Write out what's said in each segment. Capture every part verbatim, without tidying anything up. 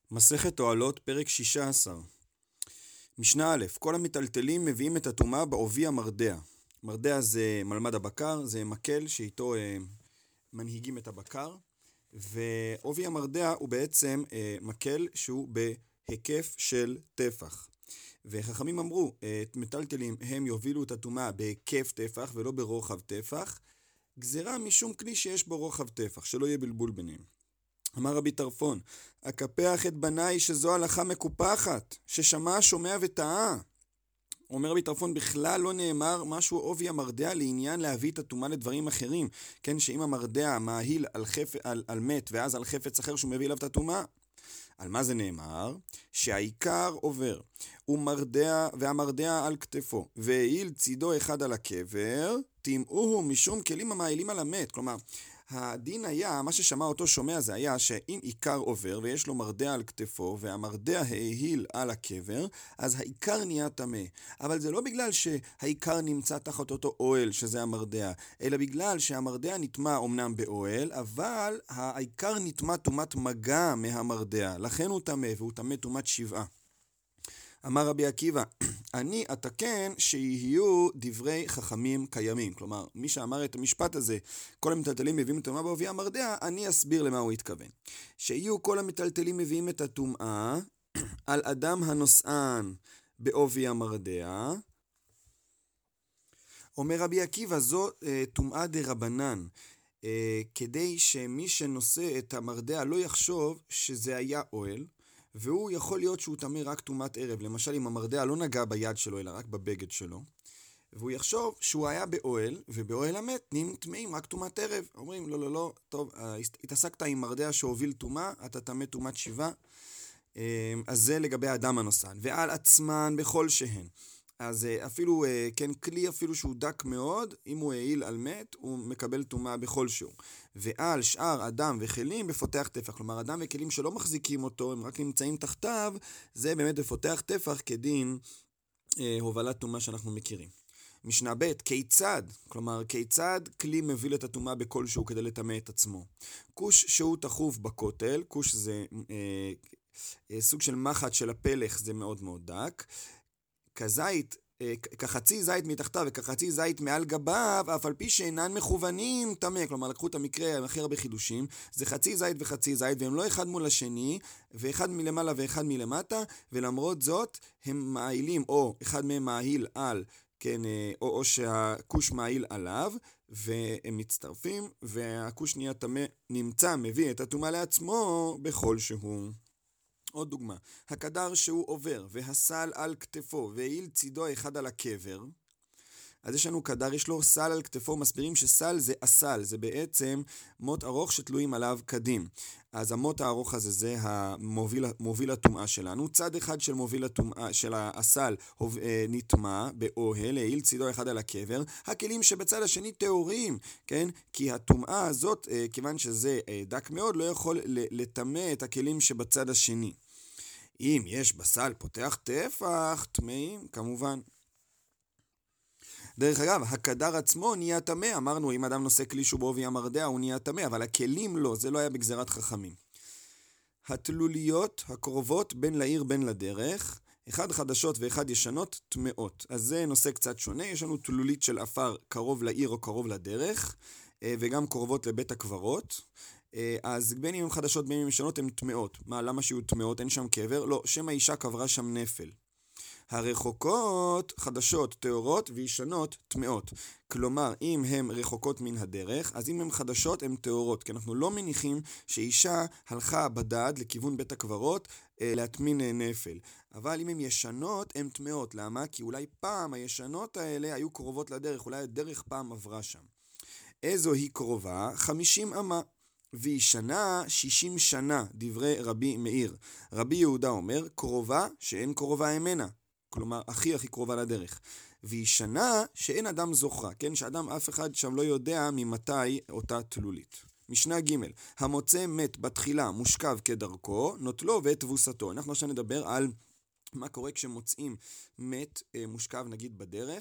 מסכת אוהלות, פרק שישה עשר. משנה א', כל המטלטלים מביאים את הטומאה בעובי המרדע. מרדע זה מלמד הבקר, זה מקל שאיתו אה, מנהיגים את הבקר, ועובי המרדע הוא בעצם אה, מקל שהוא בהיקף של טפח. וחכמים אמרו, את מטלטלים הם יובילו את הטומאה בהיקף טפח ולא ברוחב טפח, גזירה משום כלי שיש בו רוחב טפח, שלא יהיה בלבול ביניהם. אמר רבי טרפון, אקפח את בניי שזו הלכה מקופחת, ששמע שומע וטעה. אומר רבי טרפון, בכלל לא נאמר משהו עובי המרדע לעניין להביא את הטומאה לדברים אחרים. כן, שאם המרדע מאהיל על, חפ... על, על מת ואז על חפץ אחר שהוא מביא אליו את הטומאה. על מה זה נאמר? שהעיקר עובר, ומרדע, והמרדע על כתפו, והעיל צידו אחד על הקבר, תימאוהו משום כלים המעילים על המת. כלומר, הדין היה, מה ששמע אותו שומע זה היה שאם עיקר עובר ויש לו מרדע על כתפו והמרדע העיל על הקבר, אז העיקר נהיה טמא. אבל זה לא בגלל שהעיקר נמצא תחת אותו אוהל שזה המרדע, אלא בגלל שהמרדע נטמע אומנם באוהל, אבל העיקר נטמע טומאת מגע מהמרדע, לכן הוא טמא, והוא טמא טומאת שבעה. אמר רבי עקיבא, אני אתקן שיהיו דברי חכמים קיימים. כלומר, מי שאמר את המשפט הזה, כל המטלטלים מביאים את הטומאה בעובי המרדע, אני אסביר למה הוא התכוון. שיהיו כל המטלטלים מביאים את הטומאה על אדם הנושאן בעובי המרדע. אומר רבי עקיבא, זו טומאה דרבנן, כדי שמי שנושא את המרדע לא יחשוב שזה היה אוהל, והוא יכול להיות שהוא טמא רק טומאת ערב. למשל, אם המרדע לא נגע ביד שלו, אלא רק בבגד שלו, והוא יחשוב שהוא היה באוהל, ובאוהל המת נטמאים רק טומאת ערב. אומרים, לא, לא, לא, טוב, התעסקת עם מרדע שהוביל טומאה, אתה טמא טומאת שבעה. אז זה לגבי האדם הנושאן. ועל עצמן בכל שהן. אז אפילו, כן, כלי אפילו שהוא דק מאוד, אם הוא העיל על מת, הוא מקבל טומאה בכל שהוא. ועל שאר אדם וכלים בפותח טפח. כלומר, אדם וכלים שלא מחזיקים אותו, הם רק נמצאים תחתיו, זה באמת בפותח טפח כדין אה, הובלת טומאה שאנחנו מכירים. משנה ב', כיצד, כלומר, כיצד כלי מביא את הטומאה בכל שהוא כדי לטמא את עצמו. כוש שהוא תחוף בכותל, כוש זה אה, אה, סוג של מחט של הפלך, זה מאוד מאוד דק. כזית, כחצי זית מתחתיו וכחצי זית מעל גביו, אף על פי שאינן מכוונים טמא. כלומר, לקחו את המקרה הכי הרבה חידושים, זה חצי זית וחצי זית, והם לא אחד מול השני, ואחד מלמעלה ואחד מלמטה, ולמרות זאת הם מעילים, או אחד מהם מעיל על, כן, או, או שהכוש מעיל עליו, והם מצטרפים, והכוש נהיה טמא, נמצא, מביא את הטומאה לעצמו בכל שהוא. עוד דוגמה, הקדר שהוא עובר והסל על כתפו והעיל צידו אחד על הקבר. אז יש לנו קדר, יש לו סל על כתפו, מסבירים שסל זה הסל, זה בעצם מוט ארוך שתלויים עליו קדים. אז המוט הארוך הזה זה המוביל, מוביל הטומאה שלנו. צד אחד של מוביל הטומאה, של הסל נטמע באוהל, העיל צידו אחד על הקבר. הכלים שבצד השני טהורים, כן? כי הטומאה הזאת, כיוון שזה דק מאוד, לא יכול לטמא את הכלים שבצד השני. אם יש בסל פותח טפח, טמאים, כמובן. דרך אגב, הקדר עצמו נהיה טמא. אמרנו, אם אדם נושא כלי שהוא בעובי המרדע, הוא נהיה טמא, אבל הכלים לא, זה לא היה בגזרת חכמים. התלוליות הקרובות בין לעיר בין לדרך, אחד חדשות ואחד ישנות, טמאות. אז זה נושא קצת שונה, יש לנו תלולית של אפר קרוב לעיר או קרוב לדרך, וגם קרובות לבית הקברות. אז בין אם הם חדשות בין אם הם ישנות הן טמאות. מה, למה שיהיו טמאות? אין שם קבר? לא, שם האישה קברה שם נפל. הרחוקות חדשות טהורות וישנות טמאות. כלומר, אם הן רחוקות מן הדרך, אז אם הן חדשות הן טהורות, כי אנחנו לא מניחים שאישה הלכה בדד לכיוון בית הקברות אה, להטמין נפל. אבל אם הן ישנות הן טמאות. למה? כי אולי פעם הישנות האלה היו קרובות לדרך, אולי הדרך פעם עברה שם. איזו היא קרובה? חמישים אמה. והיא שנה שישים שנה, דברי רבי מאיר. רבי יהודה אומר, קרובה שאין קרובה אמנה. כלומר, הכי הכי קרובה לדרך. והיא שנה שאין אדם זוכרה, כן? שאדם אף אחד שם לא יודע ממתי אותה תלולית. משנה ג' המוצא מת בתחילה מושכב כדרכו, נוטלו ואת תבוסתו. אנחנו עכשיו נדבר על מה קורה כשמוצאים מת מושכב נגיד בדרך,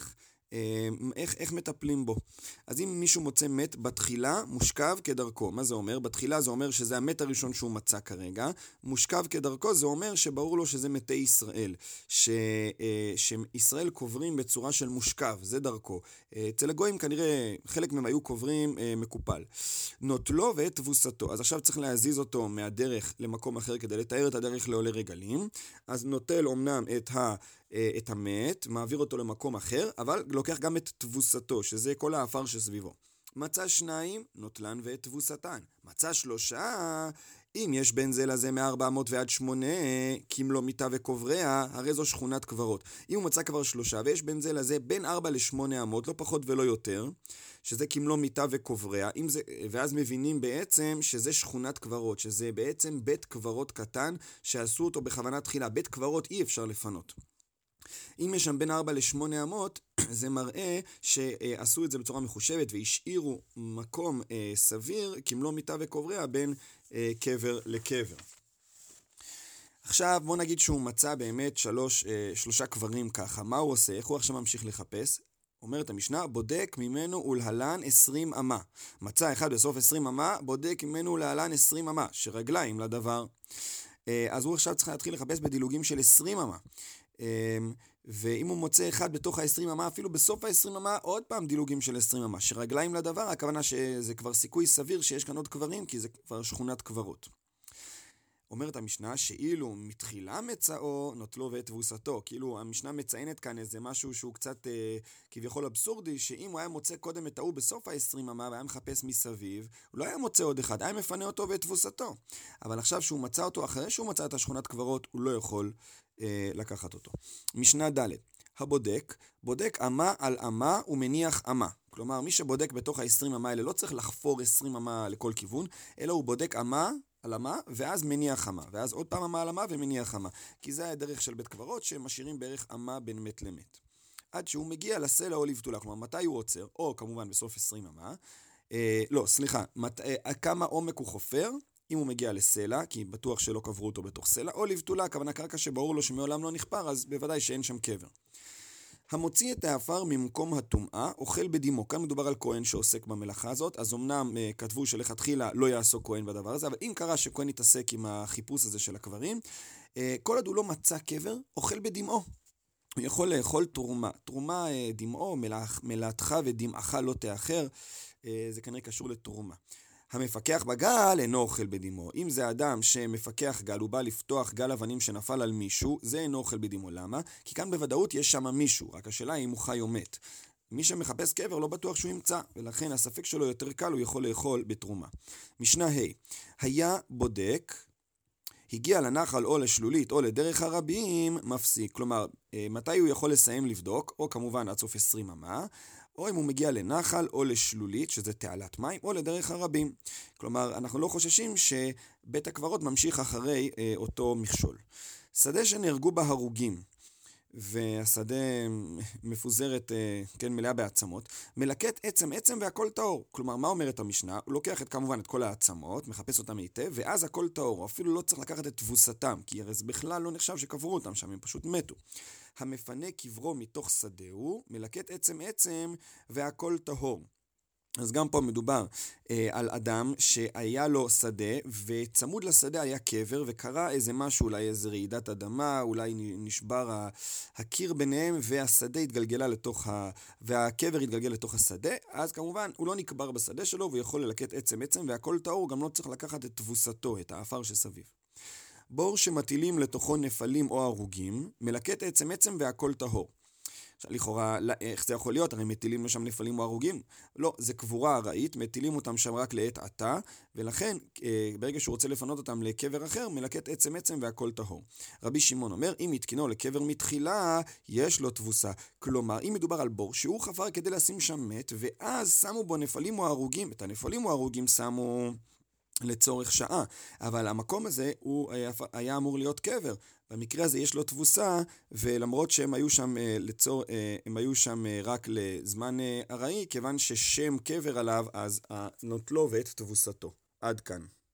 איך, איך מטפלים בו? אז אם מישהו מוצא מת בתחילה, מושכב כדרכו. מה זה אומר? בתחילה זה אומר שזה המת הראשון שהוא מצא כרגע. מושכב כדרכו זה אומר שברור לו שזה מתי ישראל. ש, שישראל קוברים בצורה של מושכב, זה דרכו. אצל הגויים כנראה חלק מהם היו קוברים מקופל. נוטלו ואת תבוסתו. אז עכשיו צריך להזיז אותו מהדרך למקום אחר כדי לתאר את הדרך לעולי רגלים. אז נוטל אומנם את ה... את המת, מעביר אותו למקום אחר, אבל לוקח גם את תבוסתו, שזה כל האפר שסביבו. מצא שניים, נוטלן ואת תבוסתן. מצא שלושה, אם יש בין זה לזה מ-ארבע מאות ועד שמונה, כמלוא מיטה וקובריה, הרי זו שכונת קברות. אם הוא מצא כבר שלושה, ויש בין זה לזה בין ארבע לשמונה אמות, לא פחות ולא יותר, שזה כמלוא מיטה וקובריה, זה, ואז מבינים בעצם שזה שכונת קברות, שזה בעצם בית קברות קטן, שעשו אותו בכוונה תחילה. בית קברות אי אפשר לפנות. אם יש שם בין ארבע לשמונה אמות, זה מראה שעשו את זה בצורה מחושבת והשאירו מקום אה, סביר, כמלוא מיטה וקובריה, בין אה, קבר לקבר. עכשיו בוא נגיד שהוא מצא באמת שלוש, אה, שלושה קברים ככה. מה הוא עושה? איך הוא עכשיו ממשיך לחפש? אומרת המשנה, בודק ממנו ולהלן עשרים אמה. מצא אחד בסוף עשרים אמה, בודק ממנו ולהלן עשרים אמה, שרגליים לדבר. אה, אז הוא עכשיו צריך להתחיל לחפש בדילוגים של עשרים אמה. ואם הוא מוצא אחד בתוך ה-עשרים אמה, אפילו בסוף ה-עשרים אמה, עוד פעם דילוגים של עשרים אמה, שרגליים לדבר, הכוונה שזה כבר סיכוי סביר שיש כאן עוד קברים, כי זה כבר שכונת קברות. אומרת המשנה שאילו מתחילה מצאו נוטלו ואת תבוסתו, כאילו המשנה מציינת כאן איזה משהו שהוא קצת אה, כביכול אבסורדי, שאם הוא היה מוצא קודם את ההוא בסוף ה-עשרים אמה והיה מחפש מסביב, הוא לא היה מוצא עוד אחד, היה מפנה אותו ואת תבוסתו. אבל עכשיו שהוא מצא אותו, אחרי שהוא מצא את השכונת קברות, הוא לא יכול אה, לקחת אותו. משנה ד' הבודק, בודק אמה על אמה ומניח אמה. כלומר, מי שבודק בתוך ה-עשרים אמה האלה לא צריך לחפור עשרים אמה לכל כיוון, אלא הוא בודק אמה על אמה, ואז מניח אמה, ואז עוד פעם אמה על אמה ומניח אמה. כי זה הדרך של בית קברות שמשאירים בערך אמה בין מת למת. עד שהוא מגיע לסלע או לבתולה, כלומר, מתי הוא עוצר? או כמובן בסוף עשרים אמה. אה, לא, סליחה, מת, אה, כמה עומק הוא חופר? אם הוא מגיע לסלע, כי בטוח שלא קברו אותו בתוך סלע, או לבתולה, הכוונה קרקע שברור לו שמעולם לא נחפר, אז בוודאי שאין שם קבר. המוציא את האפר ממקום הטומאה, אוכל בדימו. כאן מדובר על כהן שעוסק במלאכה הזאת, אז אמנם uh, כתבו שלכתחילה לא יעסוק כהן בדבר הזה, אבל אם קרה שכהן יתעסק עם החיפוש הזה של הקברים, uh, כל עוד הוא לא מצא קבר, אוכל בדמעו. הוא יכול לאכול תרומה. תרומה, uh, דמעו, מלאכ, מלאתך ודמעך לא תאחר, uh, זה כנראה קשור לתרומה. המפקח בגל אינו אוכל בדמו. אם זה אדם שמפקח גל, הוא בא לפתוח גל אבנים שנפל על מישהו, זה אינו אוכל בדמו. למה? כי כאן בוודאות יש שם מישהו, רק השאלה היא אם הוא חי או מת. מי שמחפש קבר לא בטוח שהוא ימצא, ולכן הספק שלו יותר קל, הוא יכול לאכול בתרומה. משנה ה' היה בודק, הגיע לנחל או לשלולית או לדרך הרבים, מפסיק. כלומר, מתי הוא יכול לסיים לבדוק, או כמובן עד סוף עשרים אמה, או אם הוא מגיע לנחל או לשלולית, שזה תעלת מים, או לדרך הרבים. כלומר, אנחנו לא חוששים שבית הקברות ממשיך אחרי אה, אותו מכשול. שדה שנהרגו בה הרוגים, והשדה מפוזרת, אה, כן, מלאה בעצמות, מלקט עצם עצם והכל טהור. כלומר, מה אומרת המשנה? הוא לוקח את, כמובן את כל העצמות, מחפש אותם היטב, ואז הכל טהור. הוא אפילו לא צריך לקחת את תבוסתם, כי הרי זה בכלל לא נחשב שקברו אותם שם, הם פשוט מתו. המפנה קברו מתוך שדהו, מלקט עצם עצם והכל טהור. אז גם פה מדובר אה, על אדם שהיה לו שדה, וצמוד לשדה היה קבר, וקרה איזה משהו, אולי איזה רעידת אדמה, אולי נשבר הקיר ביניהם, והשדה התגלגלה לתוך ה... והקבר התגלגל לתוך השדה, אז כמובן הוא לא נקבר בשדה שלו, והוא יכול ללקט עצם עצם, והכל טהור, הוא גם לא צריך לקחת את תבוסתו, את האפר שסביב. בור שמטילים לתוכו נפלים או הרוגים, מלקט עצם עצם והכל טהור. עכשיו, לכאורה, איך זה יכול להיות? הרי מטילים לשם נפלים או הרוגים? לא, זה קבורה ארעית, מטילים אותם שם רק לעת עתה, ולכן, ברגע שהוא רוצה לפנות אותם לקבר אחר, מלקט עצם עצם והכל טהור. רבי שמעון אומר, אם יתקינו לקבר מתחילה, יש לו תבוסה. כלומר, אם מדובר על בור שהוא חפר כדי לשים שם מת, ואז שמו בו נפלים או הרוגים, את הנפלים או הרוגים שמו לצורך שעה, אבל המקום הזה הוא היה, היה אמור להיות קבר. במקרה הזה יש לו תבוסה, ולמרות שהם היו שם, לצור, הם היו שם רק לזמן ארעי, כיוון ששם קבר עליו, אז נוטלו ואת תבוסתו. עד כאן.